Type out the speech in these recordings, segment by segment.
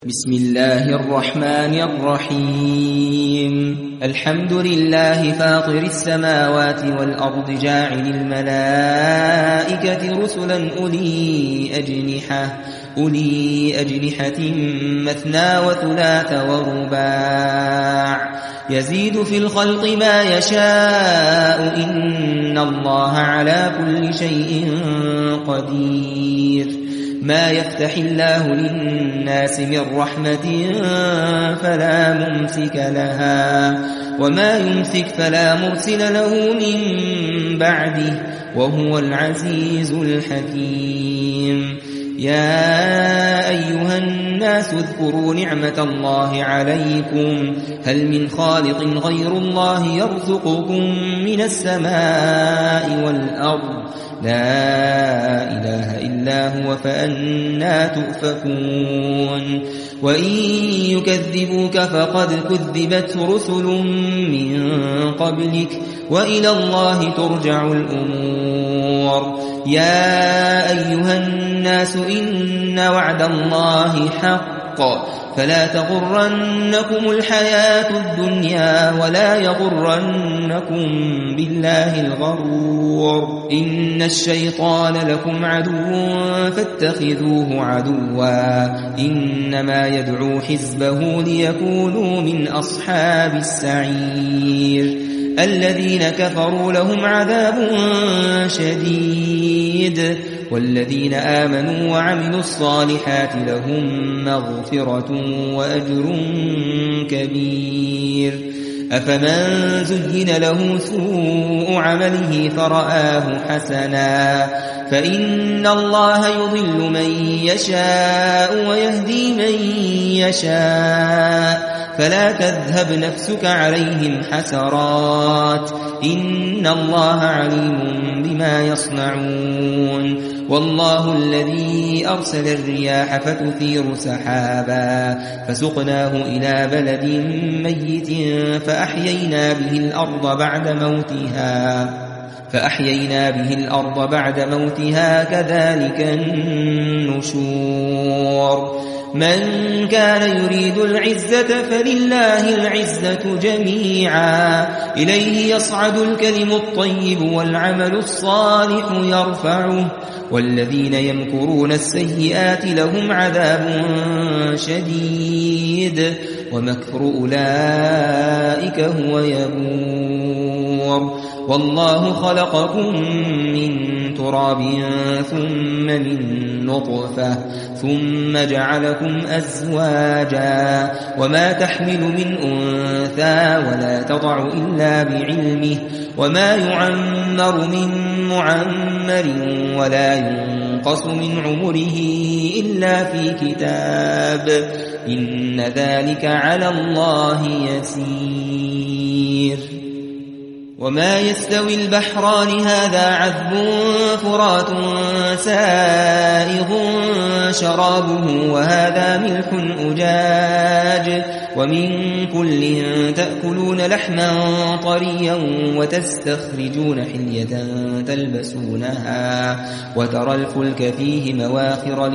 بسم الله الرحمن الرحيم الحمد لله فاطر السماوات والأرض جاعل الملائكة رسلا أولي أجنحة مثنى وثلاث ورباع يزيد في الخلق ما يشاء إن الله على كل شيء قدير ما يفتح الله للناس من رحمة فلا ممسك لها وما يمسك فلا مرسل له من بعده وهو العزيز الحكيم يا أيها الناس اذكروا نعمة الله عليكم هل من خالق غير الله يرزقكم من السماء والأرض لا إله إلا هو فأنى تؤفكون وإن يكذبوك فقد كذبت رسل من قبلك وإلى الله ترجع الأمور يا أيها الناس إن وعد الله حق فلا تغرنكم الحياة الدنيا ولا يغرنكم بالله الغرور إن الشيطان لكم عدو فاتخذوه عدوا إنما يدعو حزبه ليكونوا من أصحاب السعير الذين كفروا لهم عذاب شديد والذين آمنوا وعملوا الصالحات لهم مغفرة وأجر كبير أفمن زين له سوء عمله فرآه حسنا فإن الله يضل من يشاء ويهدي من يشاء فلا تذهب نفسك عليهم حسرات إن الله عليم بما يصنعون والله الذي أرسل الرياح فتثير سحابا فسقناه إلى بلد ميت فأحيينا به الأرض بعد موتها كذلك النشور من كان يريد العزة فلله العزة جميعا إليه يصعد الكلم الطيب والعمل الصالح يرفعه والذين يمكرون السيئات لهم عذاب شديد ومكر أولئك هو يبور والله خلقكم من تراب ثم من نطفة ثم جعلكم أزواجا وما تحمل من أنثى ولا تضع إلا بعلمه وما يعمر من معمر ولا ينقص من عمره إلا في كتاب إن ذلك على الله يسير وما يستوي البحران هذا عذب فرات سائغ شرابه وهذا ملح أجاج ومن كل تأكلون لحما طريا وتستخرجون حلية تلبسونها وترى الفلك فيه مواخر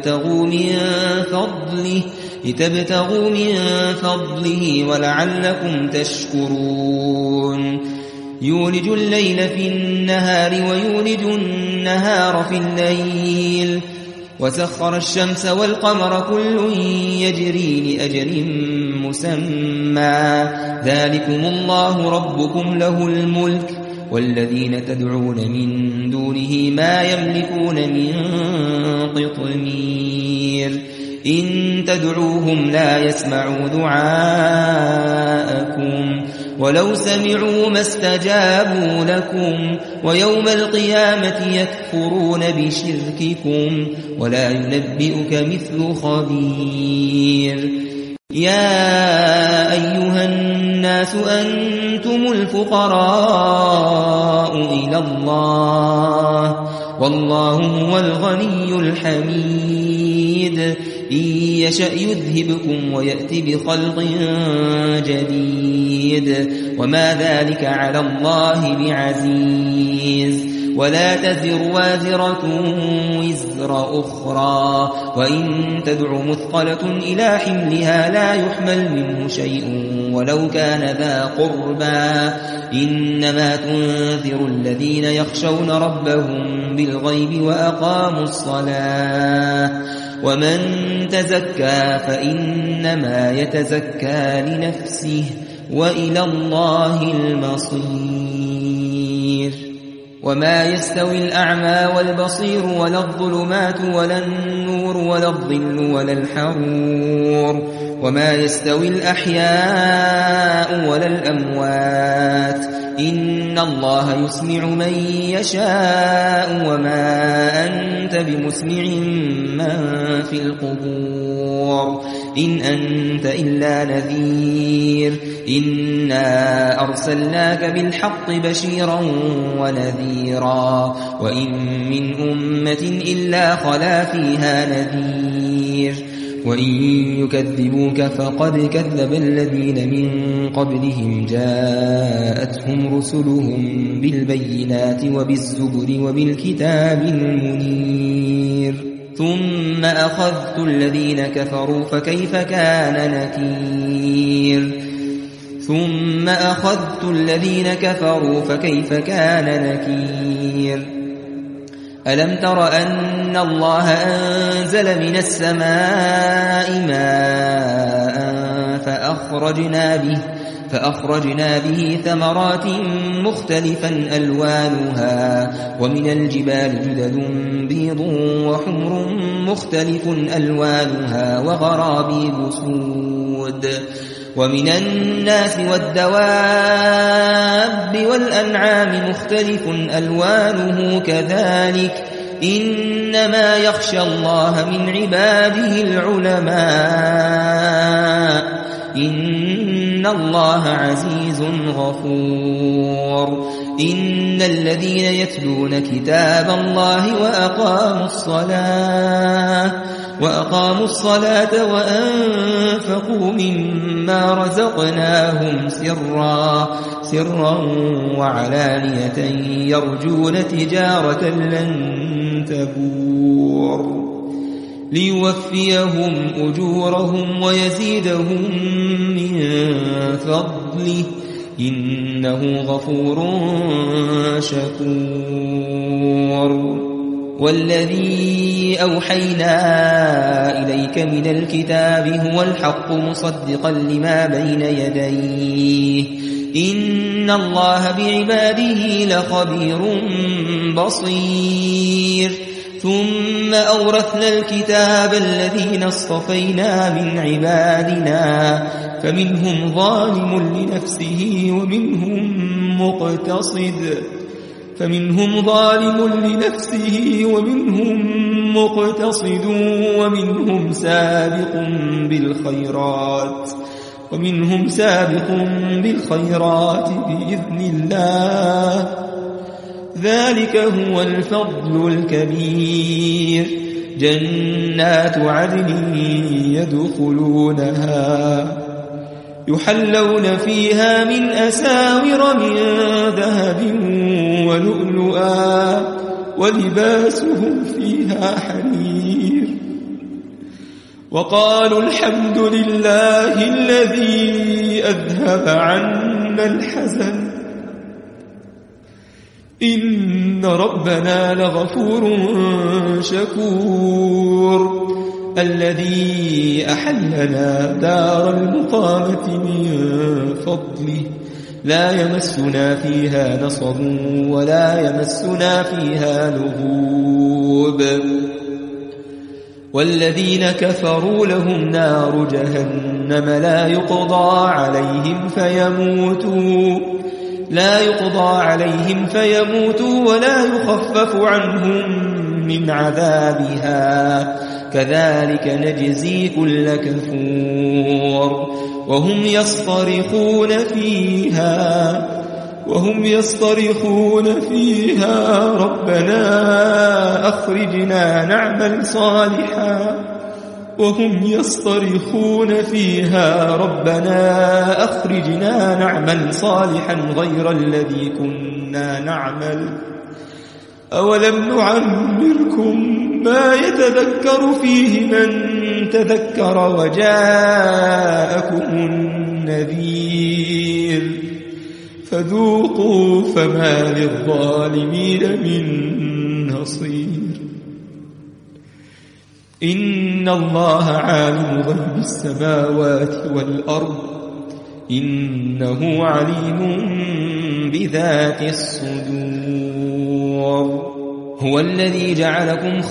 لتبتغوا من فضله ولعلكم تشكرون يولج الليل في النهار ويولج النهار في الليل وسخر الشمس والقمر كل يجري لأجل مسمى ذلكم الله ربكم له الملك والذين تدعون من دونه ما يملكون من قطمير إن تدعوهم لا يسمعوا دعاءكم ولو سمعوا ما استجابوا لكم ويوم القيامة يكفرون بشرككم ولا ينبئك مثل خبير يا أيها الناس أنتم الفقراء إلى الله والله هو الغني الحميد إن يشأ يذهبكم ويأتي بخلق جديد وما ذلك على الله بعزيز ولا تزر وازرة وزر أخرى وإن تدع مثقلة إلى حملها لا يحمل منه شيء ولو كان ذا قربى إنما تنذر الذين يخشون ربهم بالغيب وأقاموا الصلاة ومن تزكى فإنما يتزكى لنفسه وإلى الله المصير وما يستوي الأعمى والبصير ولا الظلمات ولا النور ولا الظل ولا الحرور وما يستوي الأحياء ولا الأموات إن الله يسمع من يشاء وما أنت بمسمع من في القبور إن أنت إلا نذير إنا أرسلناك بالحق بشيرا ونذيرا وإن من أمة إلا خلا فيها نذير وإن يكذبوك فقد كذب الذين من قبلهم جاءتهم رسلهم بالبينات وبالزبر وبالكتاب المنير ثم أخذت الذين كفروا فكيف كان نكير ألم تر أن الله أنزل من السماء ماء فأخرجنا به ثمرات مختلفا ألوانها ومن الجبال جدد بيض وحمر مختلف ألوانها وغرابيب سود ومن الناس والدواب والأنعام مختلف ألوانه كذلك إنما يخشى الله من عباده العلماء إن الله عزيز غفور إن الذين يتلون كتاب الله وأقاموا الصلاة وأنفقوا مما رزقناهم سرا وعلانية يرجون تجارة لن تبور ليوفيهم أجورهم ويزيدهم من فضله إنه غفور شكور والذي أوحينا إليك من الكتاب هو الحق مصدقا لما بين يديه إن الله بعباده لخبير بصير ثم أورثنا الكتاب الذين اصطفينا من عبادنا فمنهم ظالم لنفسه ومنهم مقتصد ومنهم سابق بالخيرات بإذن الله ذلك هو الفضل الكبير جنات عدن يدخلونها يحلون فيها من أساور من ذهب ولؤلؤا ولباسهم فيها حرير وقالوا الحمد لله الذي أذهب عنا الحزن إن ربنا لغفور شكور الذي أحلنا دار المقامة من فضله لا يمسنا فيها نصب ولا يمسنا فيها لغوب والذين كفروا لهم نار جهنم لا يقضى عليهم فيموتوا ولا يخفف عنهم من عذابها كذلك نجزي كل كفور وهم يصطرخون فيها ربنا أخرجنا نعمل صالحا غير الذي كنا نعمل أولم نعمركم ما يتذكر فيه من تذكر وجاءكم النذير فذوقوا فما للظالمين من نصير إن الله عالم غيب السماوات والأرض إنه عليم بذات الصدور هو الذي جعلكم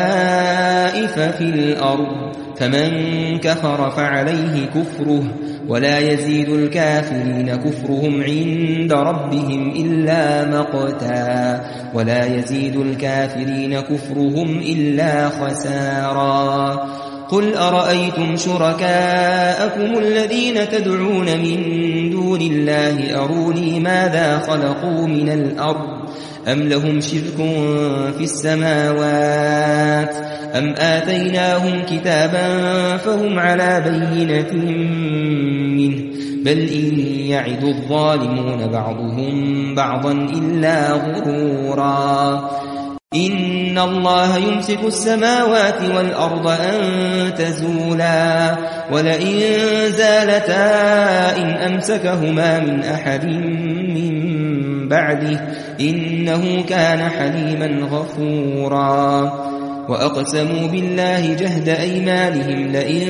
خلائف في الأرض فمن كفر فعليه كفره ولا يزيد الكافرين كفرهم عند ربهم إلا مقتا ولا يزيد الكافرين كفرهم إلا خسارا قل أرأيتم شركاءكم الذين تدعون من دون الله أروني ماذا خلقوا من الأرض أم لهم شرك في السماوات أم آتيناهم كتابا فهم على بينة منه بل إن يعد الظالمون بعضهم بعضا إلا غرورا إن الله يمسك السماوات والأرض أن تزولا ولئن زالتا إن أمسكهما من أحد من بعده إنه كان حليما غفورا وأقسموا بالله جهد أيمانهم لئن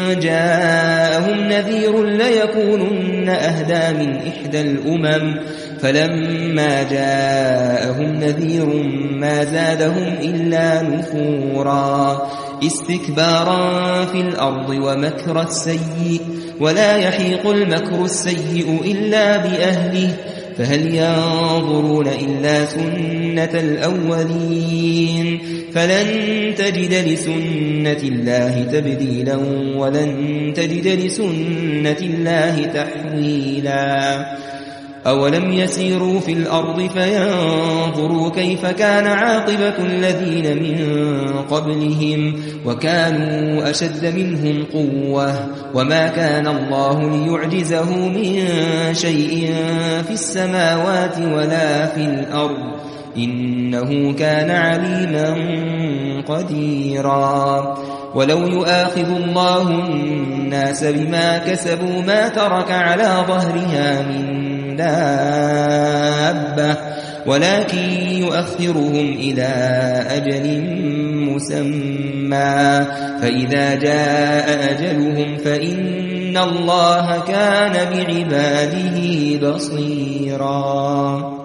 جاءهم نذير ليكونن أهدى من إحدى الأمم فلما جاءهم نذير ما زادهم إلا نفورا استكبارا في الأرض ومكر السيء ولا يحيق المكر السيء إلا بأهله فهل ينظرون إلا سنة الأولين فلن تجد لسنة الله تبديلا ولن تجد لسنة الله تحويلا أولم يسيروا في الأرض فينظروا كيف كان عاقبة الذين من قبلهم وكانوا أشد منهم قوة وما كان الله ليعجزه من شيء في السماوات ولا في الأرض إنه كان عليما قديرا ولو يؤاخذ الله الناس بما كسبوا ما ترك على ظهرها من دابة ولكن يؤخرهم إلى أجل مسمى فإذا جاء أجلهم فإن الله كان بعباده بصيرا